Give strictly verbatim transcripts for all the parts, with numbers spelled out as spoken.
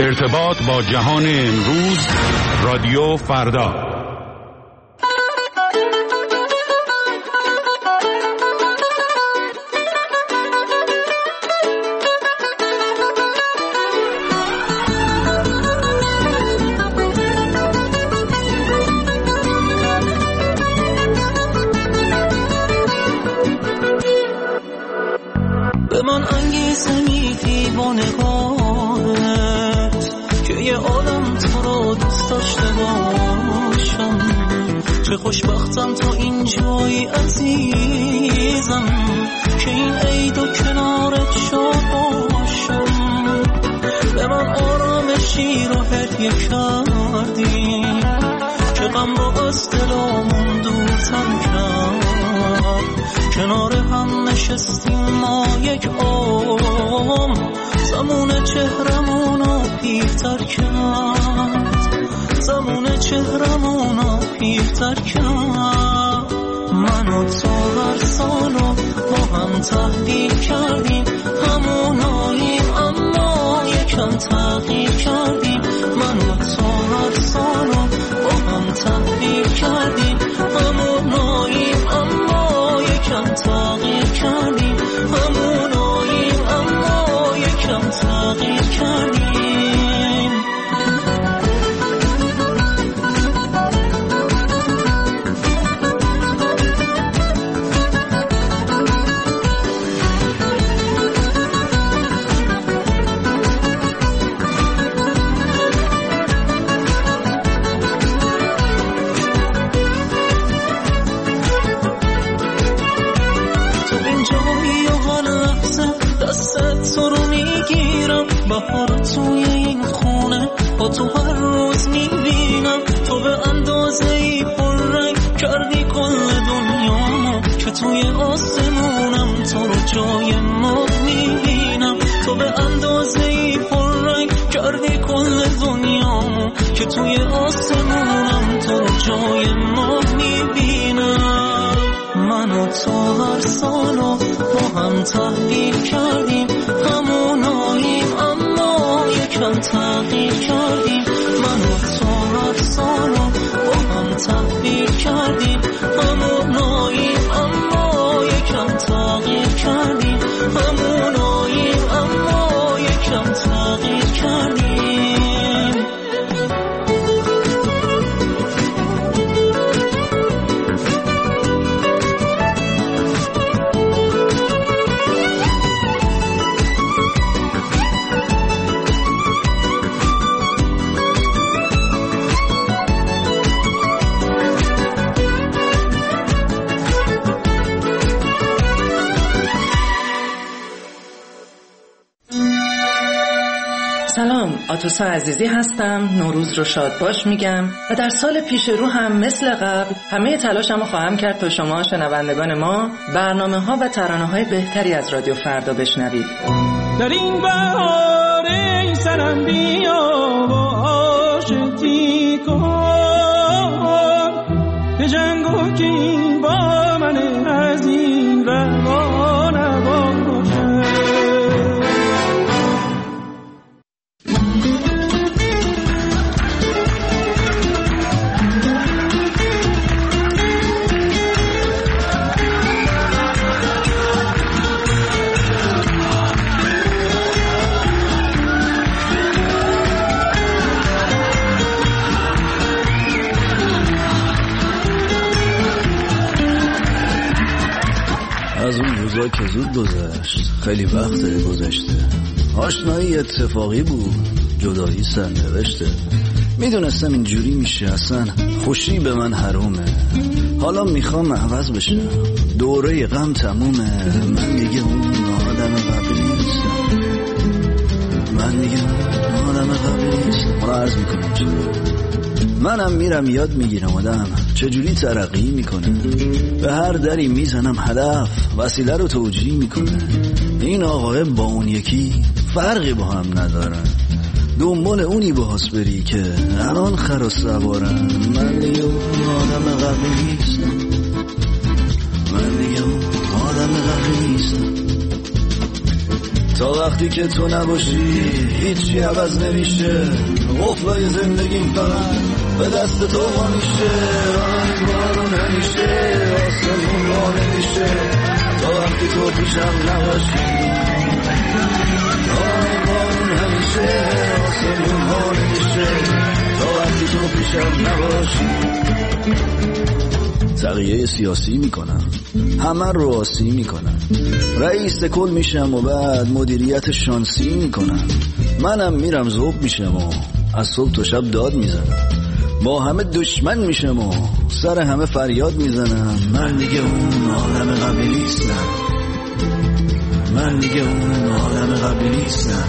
ارتباط با جهان امروز، رادیو فردا. به من انگیزه میدی با نگاهت که یه عالم تو رو دوست داشته باشم. چه خوشبختم تا اینجایی عزیزم که این عید و کنارت شاد باشم. به من آرامشی رو هدیه کردی که غم رو از دلامون دورتر کرد. کنار هم نشستیم ما یک عمر، زمان چهرمونو پیرتر کرد، زمان چهرمونو پیرتر کرد. من و تو هر سالو با هم تحلیل کردیم، هموناییم اما یکم تغییر کردیم. من و تو هر سالو با هم تحلیل کردیم، هموناییم اما یکم تغییر کردیم، هموناییم اما یکم تغییر کردیم. بهار توی این خونه با تو هر روز میبینم. تو به اندازه ای پررنگ کردی کل دنیامو که توی آسمونم تو رو جای ما میبینم. تو به اندازه ای پررنگ کردی کل دنیامو که توی آسمونم تو رو جای ما میبینم. من و تو هر سالو با هم تحلیل کردیم، هموناییم اما یکم تغییر کردیم. من و تو هر سالو با هم تحلیل کردیم، هموناییم اما یکم تغییر کردیم، هموناییم اما یکم تغییر کردیم. سلام، آتوسا عزیزی هستم. نوروز رو شاد باش میگم و در سال پیش رو هم مثل قبل همه تلاشمو خواهم کرد تا شما شنوندگان ما برنامه ها و ترانه های بهتری از رادیو فردا بشنوید. در این بهار ای سرم بیا و عاشقی کن، به جنگ و کین با من از این روان نباشه. از اون روزا که زود گذشت، خیلی وقت گذشته. آشنایی اتفاقی بود، جدایی سرنوشته. میدونستم اینجوری میشه، اصلا خوشی به من حرومه. حالا میخوام عوض بشم، دوره غم تمومه. من دیگه اون آدم قبلی نیستم، من دیگه اون آدم قبلی نیستم. حالا عرض میکنم چرا. منم میرم یاد میگیرم آدم چجوری ترقی میکنه. به هر دری میزنم هدف وسیله رو توجیه میکنه. این آقای با اون یکی فرقی با هم ندارن، دنبال اونی باز بری که الان خر و سوارن. من دیگه اون آدم قبلی نیستم، من دیگه اون آدم قبلی نیستم. تا وقتی که تو نباشی هیچی عوض نمیشه، قفلای زندگیم فقط به دست تو وا میشه. آی بارون همیشه آسمون وا نمیشه تا وقتی تو پیشم نباشی. آی بارون همیشه آسمون وا نمیشه تا وقتی تو پیشم نباشی. تغییه سیاسی میکنم، همه رو آسی میکنم، رئیس کل میشم و بعد مدیریت شانسی میکنم. منم میرم ذوب میشم و از صبح تا شب داد میزنم، با همه دشمن میشم و سر همه فریاد میزنم. من دیگه اون عالم قبلی نیستم، من دیگه اون عالم قبلی نیستم.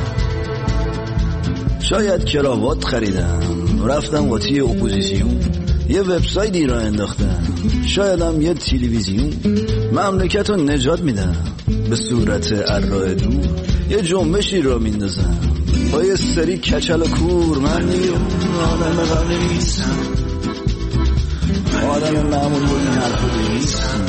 شاید کراوات خریدم، رفتم قاطی اپوزیسیون، یه وبسایتی را انداختم، شایدم یه تلویزیون. مملکت رو نجات میدم به صورت ارائه دور، یه جنبشی را میندازم با یه سری کچل و کور. من دیگه اون آدم قبلی نیستم، آدم معمول بود حرف نیستم.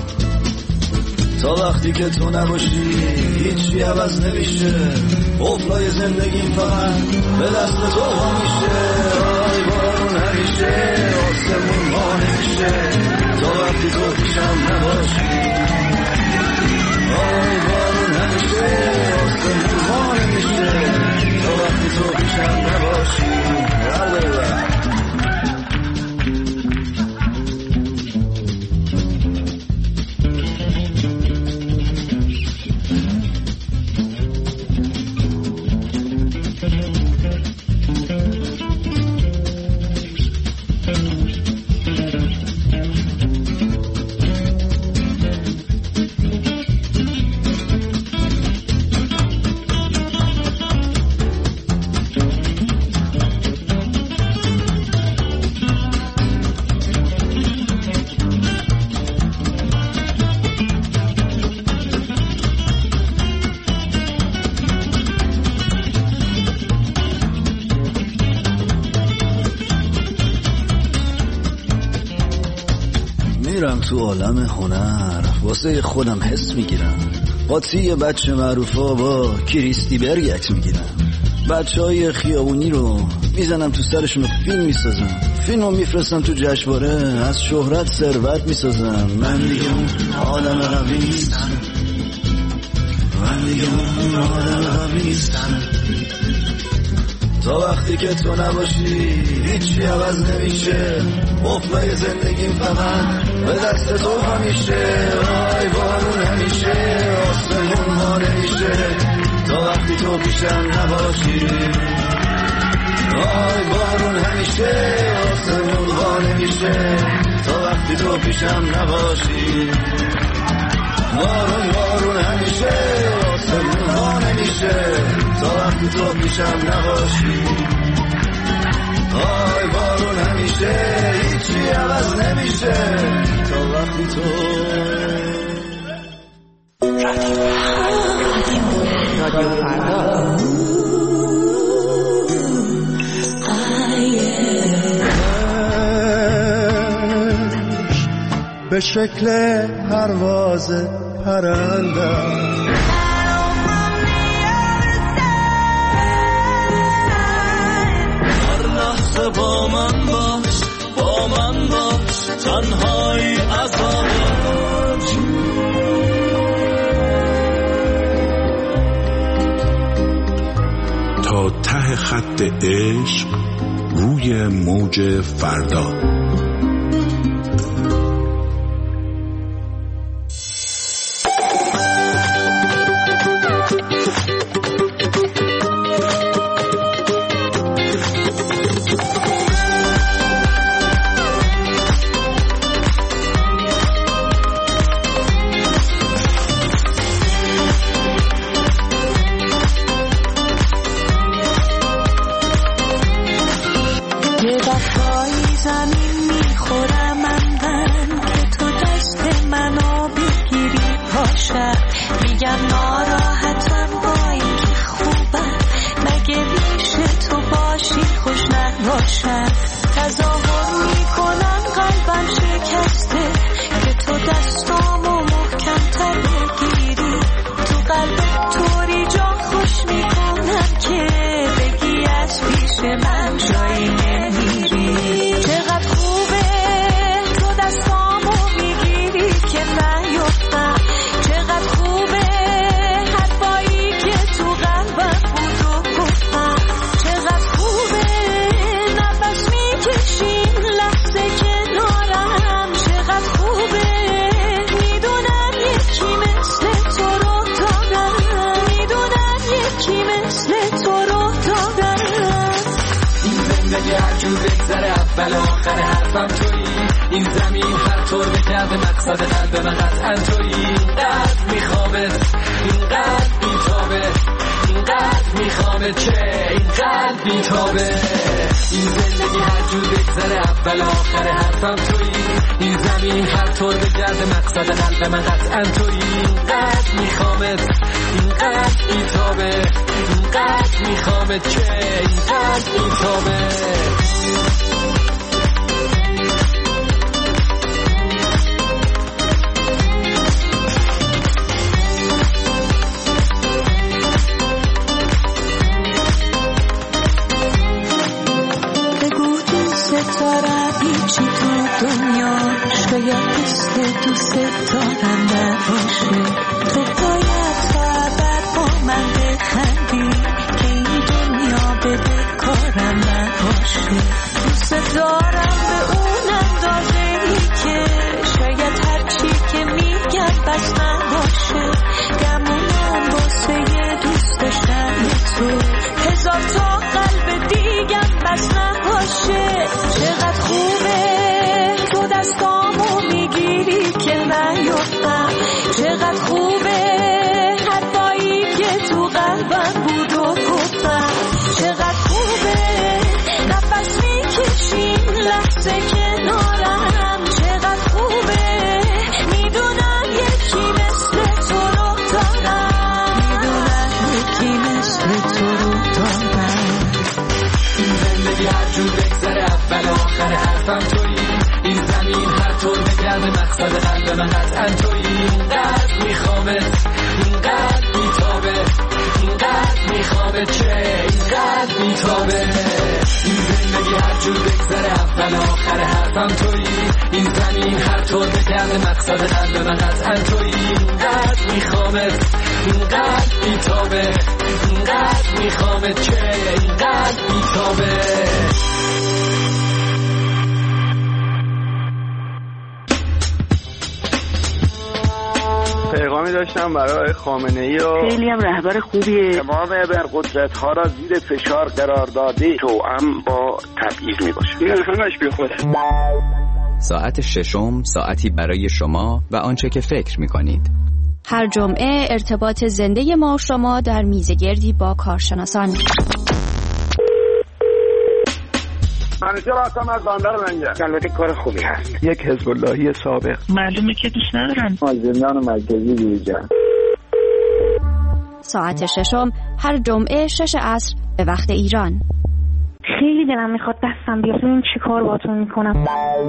تا وقتی که تو نباشی هیچی عوض نمیشه، قفلای زندگیم فقط به دست تو وا میشه. آی بارون همیشه آسمون وا نمیشه تا وقتی تو پیشم نباشی. آی بارون همیشه آسمون وا نمیشه تا وقتی تو پیشم نباشی. میرم تو عالم هنر، واسه خودم حس میگیرم، قاطی بچه معروفا با کریستی برگت میگیرم. بچه های خیابونی رو میزنم تو سرشون و فیلم میسازم، فیلم رو میفرستم تو جشنواره، از شهرت ثروت میسازم. من دیگه اون آدم قبلی نیستم، من دیگه اون آدم قبلی نیستم. تا وقتی که تو نباشی هیچی عوض نمیشه، قفلای زندگیم فقط به دست تو همیشه. آی بارون همیشه آسمون ها نمیشه تا وقتی تو پیشم نباشی. آی بارون همیشه آسمون ها نمیشه تا وقتی تو پیشم نباشی. بارون بارون همیشه آسمون ها نمیشه تا وقتی تو پیشم نباشی. آی بارون همیشه هیچی عوض نمیشه تا وقتی تو رادیو فردا. به شکل پرواز پرنده هر لحظه با من باش، با من باش، تنهایی عذابت. تا ته خط عشق روی موج فردا. دستامو محکم تر بگیری، تو قلبت طوری جا پیش من جایی نمیری. چقدر خوبه تو دستامو میگیری که نیفتم، چقدر خوبه حرفایی که تو قلبم بود و گفتم، چقدر خوبه نفس میکشیم لحظه کنارم، چقدر خوبه میدونم یکی مثل تو رو دارم، میدونم یکی مثل تو رو دارم. این زندگی هر جور بگذره اول آخر حرفم تویی، این زمین هر طور بکرده مقصد قلب من قطعا تویی. اینقدر میخوامت، اینقدر بیتابه، اینقدر میخوامت چه اینقدر بیتابه. این زندگی هر جور بگذره اول آخر حرفم تویی، این زمین هر طور بگرده مقصد قلب من قطعا تویی. اینقدر میخوامت، اینقدر بیتابه، اینقدر میخوامت چه اینقدر بیتابه. چی تو دنیا شاید مثل دوست دارم نباشه، تو باید فقط با من بخندی که این دنیا به کارم نباشه. دوست دارم به اون اندازه‌ای که شاید هرچی که میگم بس نباشه، گمونم واسه دوست داشتن تو هزار تا قلب دیگم بس نباشه. چقدر خوبه تو دستامو میگیری که نیفتم، چقدر خوبه حرفایی که تو قلبم بود و گفتم، چقدر خوبه نفس میکشیم لحظه کنارم، چقدر خوبه میدونم یکی مثل تو رو دارم، میدونم یکی مثل تو رو دارم. این زندگی هر جور بگذره اول آخر حرفم تویی، این زمین هر طور بگرده مقصد قلب من قطعا تویی. اینقدر میخوامت، اینقدر بیتابه، اینقدر میخوامت چه اینقدر بیتابه. این زندگی هر جور بگذره اول آخر حرفم تویی، این زمین هر طور بگرده مقصد قلب من قطعا تویی. اینقدر میخوامت، اینقدر بیتابه، اینقدر میخوامت چه اینقدر بیتابه. پیغامی داشتم برای خامنه‌ای و خیلی هم رهبر خوبیه، تمام ابرقدرت ها را زیر فشار قرار داده، توأم با تبعیض می باشه. این همش بی خوده. ساعت ششم، ساعتی برای شما و آنچه که فکر می کنید. هر جمعه ارتباط زنده ما و شما در میزگردی با کارشناسان. منیجر هستم از بندر منجر. البته کار خوبی هست. یک حزب اللهی سابق. معلومه که دوست ندارن. زندان مرکزی دیجان. ساعت ششم هر جمعه شش عصر به وقت ایران. خیلی دلم میخواد دستم بیاد ببینم چی کار باهاتون میکنم.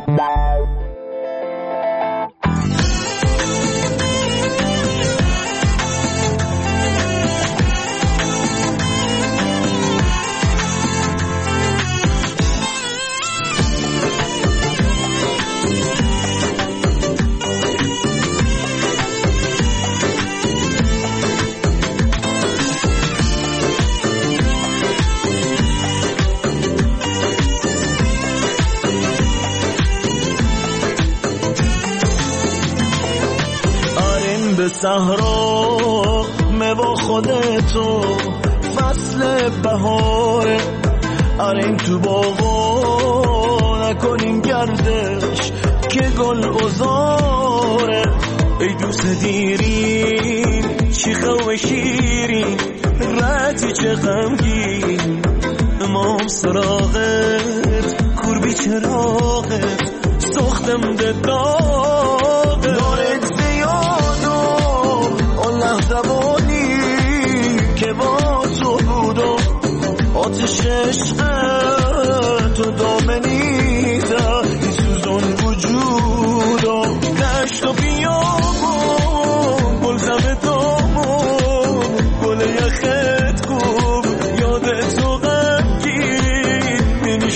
به صحرا با خودتو فصل بهاره، آریم تو باغا نکنیم گردش که گل ازاره. ای دوست دیرین چیخه و شیرین رتی چه غمگین، امام سراغت کوربی چراغت سختم ده داغ دارت زیاد و اون لحظه بانی که با تو بودم آتش عشق تو دامنیده این سوزون وجودم دشت و بیابون گلزم دامون گل یخت کوب یاد تو غمگین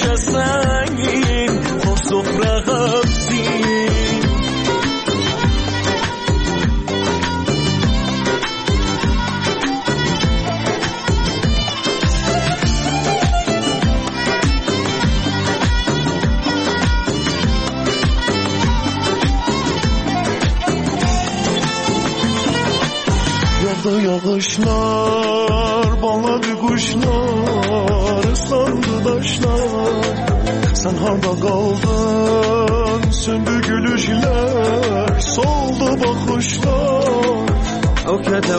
دل سنگین پر سفره قبضین Yağdı yağışlar, bağladı kuşlar, ıslandı taşlar. Sen harda kaldın, söndü gülüşler, soldu bakışlar. أو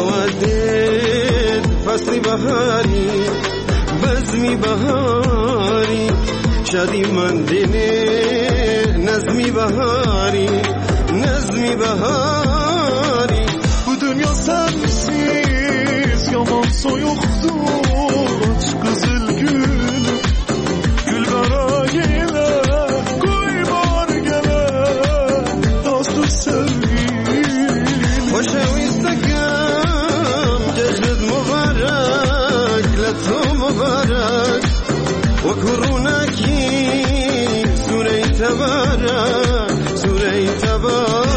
كتودد فصل بهاری بزمی بهاری شادی من دینه نظمی بهاری نظمی بهاری Bu dünya sensiz yaman soyuktur. Aç kızıl gül, gül kara gele, koy bar gele, dostu sevgili. Hoşa istakam, cezbet mübarek, letu mübarek. Ve kurunaki, sure-i tebarek, sure-i tebarek.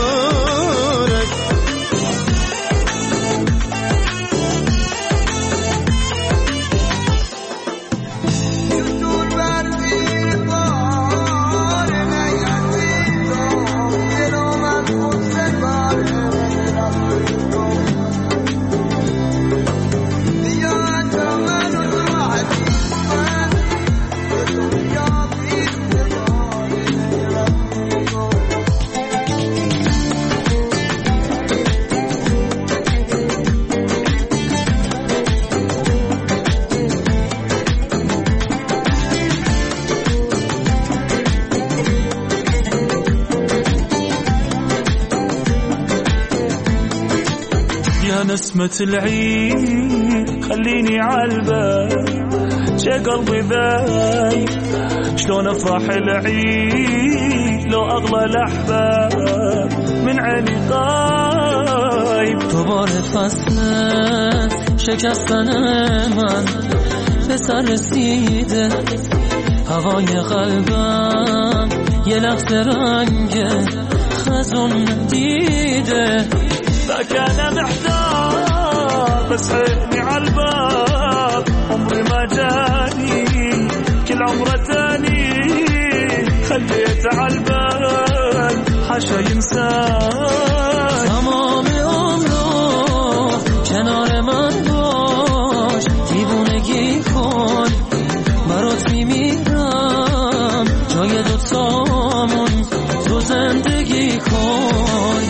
نسمة العيد خليني عالبال جا قلبي ذاي شلون افرح العيد لو اغلى الاحباب من عيني غايب دوباره فصل شکستن من به سر رسیده هوای قلبم یه لحظه رنگ خزون دیده ذاك أنا محتار بس عيني عالباب عمري ما جاني كل عمره تاني خليته عالبال حاشا ينسان تمام عمرو کنار من باش دیوونگی کن برات میمیرم جای دوتامون تو زندگی کن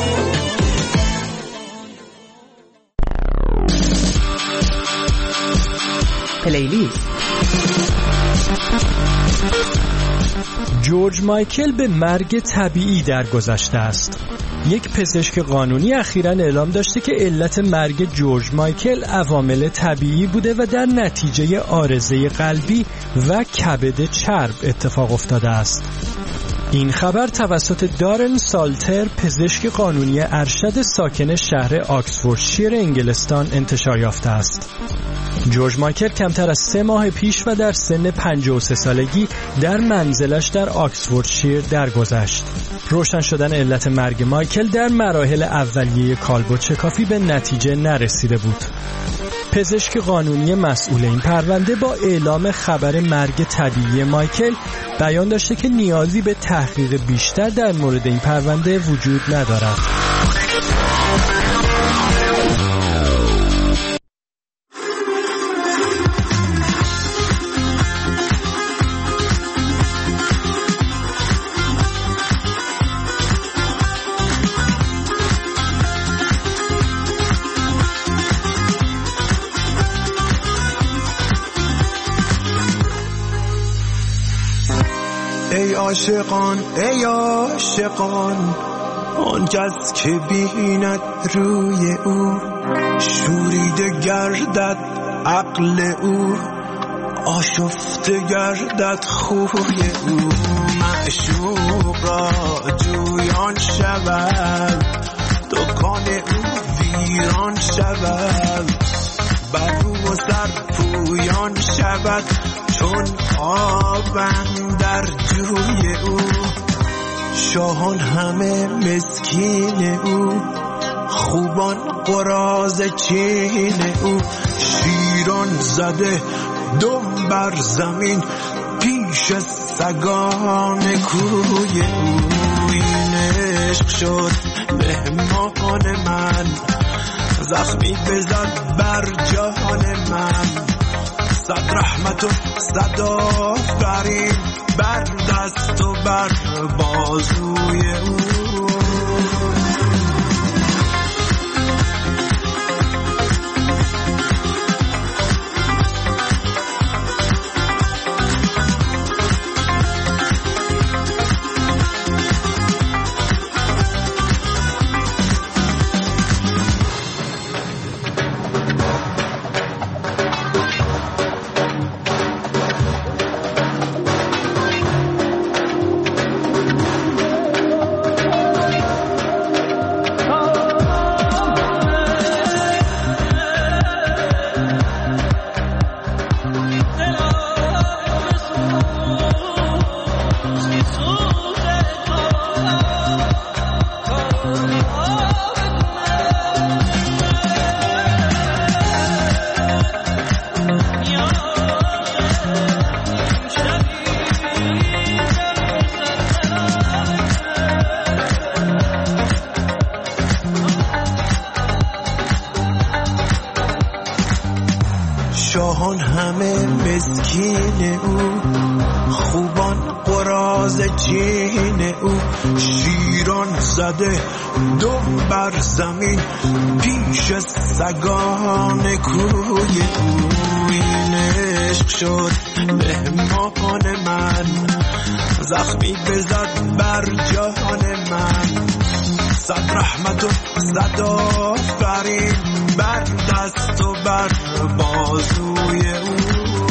پلیلیست. جورج مایکل به مرگ طبیعی درگذشته است. یک پزشک قانونی اخیراً اعلام داشته که علت مرگ جورج مایکل عوامل طبیعی بوده و در نتیجه عارضه قلبی و کبد چرب اتفاق افتاده است. این خبر توسط دارن سالتر، پزشک قانونی ارشد ساکن شهر آکسفوردشایر انگلستان انتشار یافته است. جورج مایکل کمتر از سه ماه پیش و در سن پنجاه و سه سالگی در منزلش در آکسفوردشایر درگذشت. روشن شدن علت مرگ مایکل در مراحل اولیه کالبد شکافی به نتیجه نرسیده بود. پزشک قانونی مسئول این پرونده با اعلام خبر مرگ طبیعی مایکل بیان داشته که نیازی به تحقیق بیشتر در مورد این پرونده وجود ندارد. ای عاشقان ای عاشقان آن کس که بیند روی او شوریده گردد عقل او آشفته گردد خوی او معشوق را جویان شود دکان او ویران شود بر رو و سر پویان شود چون آبم در جوی او، شاهان همه مسکین او، خوبان قراض چین او. شیران زده دم بر زمین پیش سگان کوی او. این عشق شد مهمان من، زخمی بزد بر جان من. صد رحمت و صد آفرین بر دست و بر بازوی او. شاهان همه مسکین او، خوبان قراض چین او. شیران زده دم بر زمین پیش سگان کوی او. این عشق شد مهمان من، زخمی بزد بر جان من. صد رحمت و صد آفرین بر دست و بر بازوی او.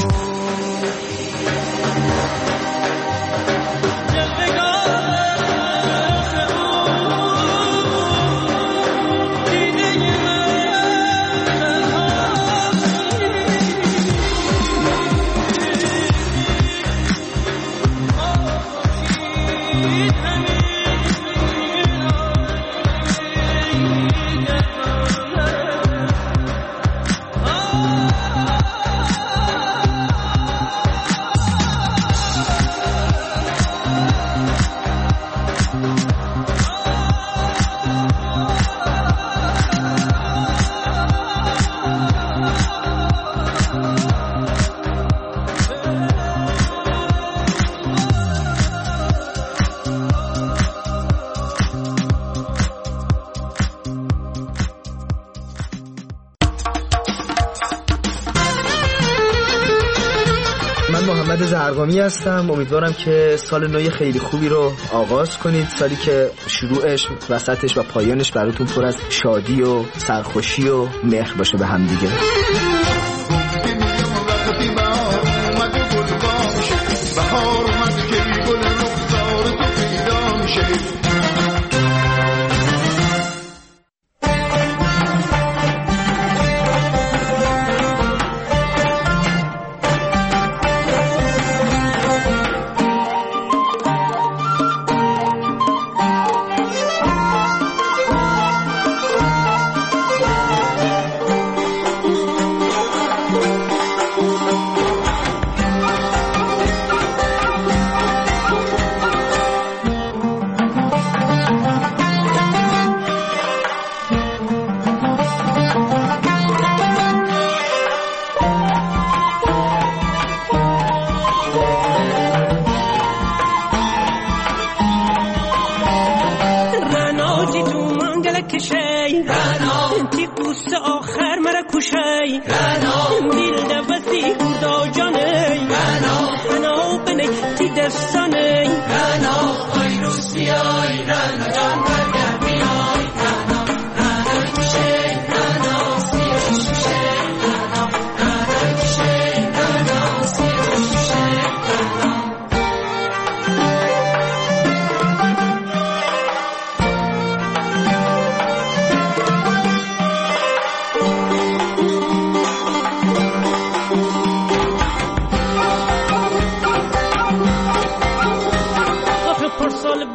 محمد زرقامی هستم. امیدوارم که سال نو خیلی خوبی رو آغاز کنید، سالی که شروعش، وسطش و پایانش براتون پر از شادی و سرخوشی و مهر باشه به هم دیگه.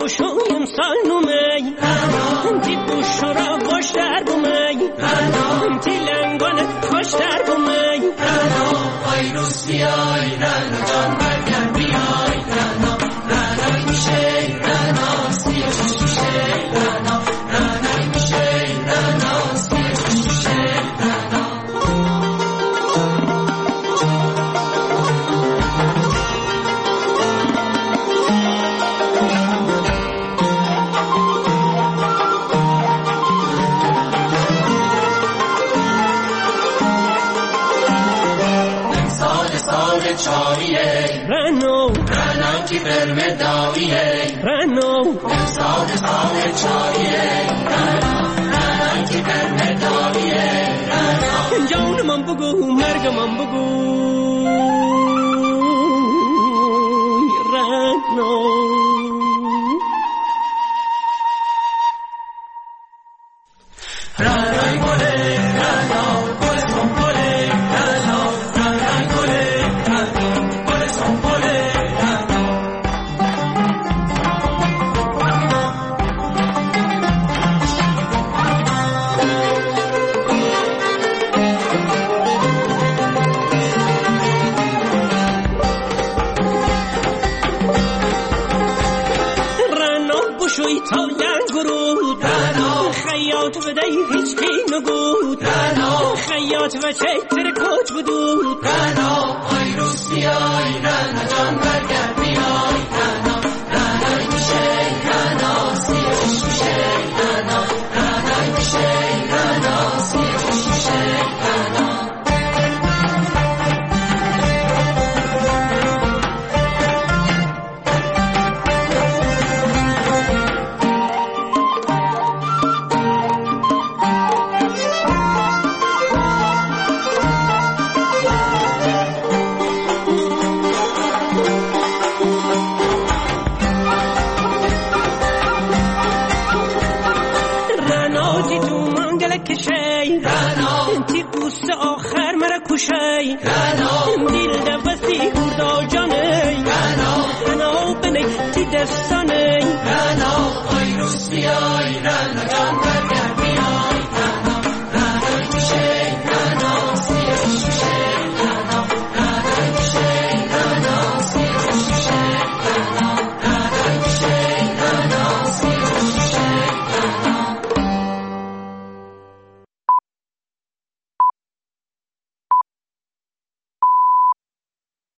بشویم سالنومی تی بوشو را باش در بومی تی لنگان خوش در بومی آیروس بیای رنا جان برگرد بیای رنا رنای میشه رنا سی و شش میشه رنا رنای میشه رنا سی و شش میشه رنا چاریه رنو رنم کی برم داویه رنو سال سال چاریه رنم رنم کی برم داویه رنم جان من بگو مرگ من بگو رنو رنای گله رنم گل سنبله رنم رنای گله رنم گل سنبله رنم بشوی تا ینگرود رنم خیاط بدهی هیچ کی نگود رنم خیاط و چه تر کج بدود رنم آیروس بیای رنم جان برگرد